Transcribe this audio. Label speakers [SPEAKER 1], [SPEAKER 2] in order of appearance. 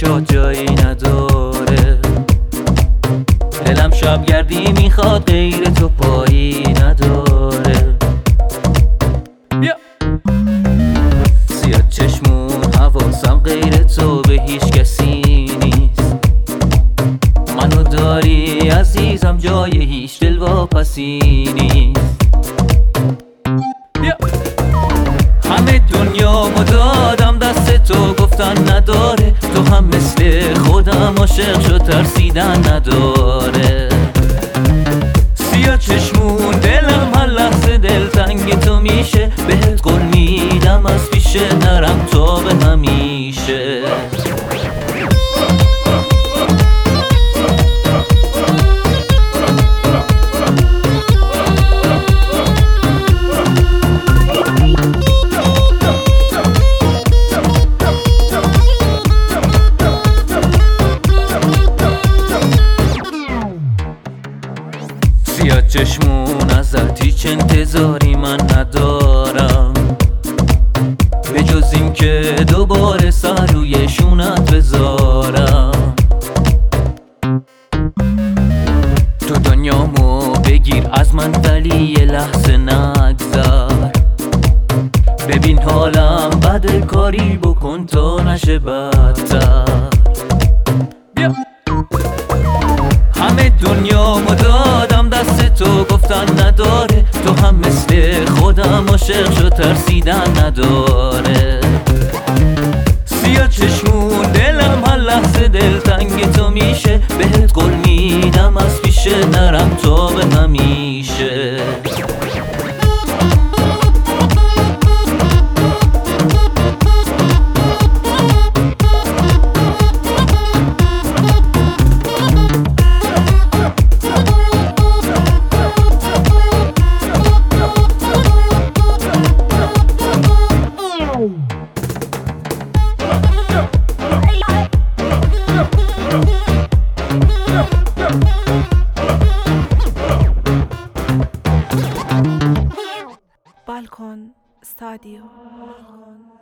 [SPEAKER 1] چشات جایی نداره. دلم شب گردی میخواد غیر تو پایی نداره. سیاه چشمون حواسم غیر تو به هیچ کسی نیست. منو داری عزیزم جای هیچ دلواپسی نیست. همه دنیامو دادم دست تو گفتن نداره. تو هم مثل خودم عاشق شد ترسیدن نداره. سیاه چشمون دلم هر لحظه دلتنگ تو میشه. بهت قول میدم از پیشه نرم تا به همیشه. سیاه چشمون ازت هیچ انتظاری من ندارم، به جز این که دوباره سر روی شونت بذارم. تو دنیامو بگیر از من ولی یه لحظه نگذر. ببین حالم بده کاری بکن تا نشه بدتر. همه دنیامو دادم دست تو گفتن نداره. تو هم مثل خودم عاشق شد ترسیدن نداره. سیاه چشمون دلم هر لحظه دلتنگ تو میشه. بهت قول میدم از پیشه نرم تا به همیشه.
[SPEAKER 2] بالکن استادیو.